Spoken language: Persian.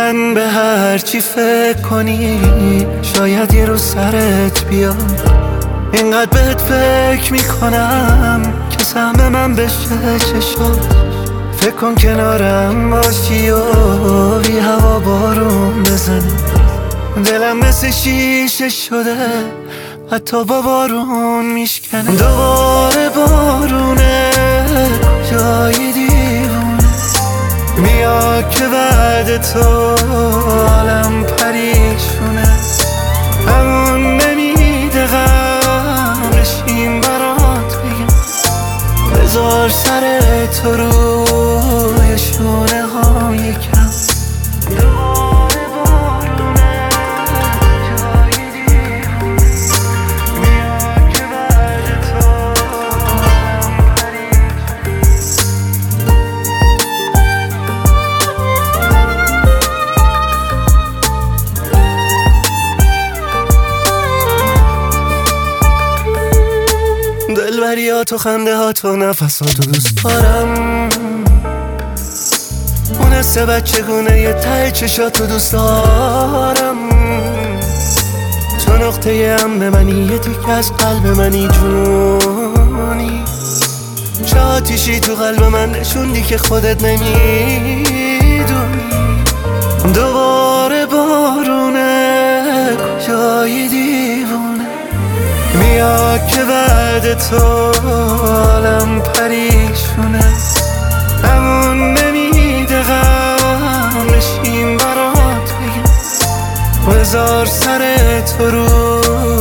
من به هر چی فکر کنی شاید یه روز سرت بیاد. اینقدر بهت فکر میکنم که سهم من بشه چشات. فکر کن کنارم باشی و بی هوا بارون بزنی. دلم مثل شیشه شده حتی با بارون میشکنه. دوباره بارونه جای دیوونه میاد که بعد تو عالم پریشونه. همون نمیده غم بشین برات بگم. بذار سر تو روی شونه ها یکم. دوباره بارونه جای دیوونه میاد که بعد تو عالم پریشونه. دلبریات و خنده هات و نفساتو دوست دارم. اون حس بچگونه یه ته چشاتو دوست دارم. تو نقطه هم به منی، یه تیکه از قلب منی جونی. چه آتیشی تو قلب من نشوندی که خودت نمیدونی. دوباره بارونه جای دیوونه میاد که بعد تو عالم پریشونه. همون نمیده غم بشین برات بگم. بذار سر تو رو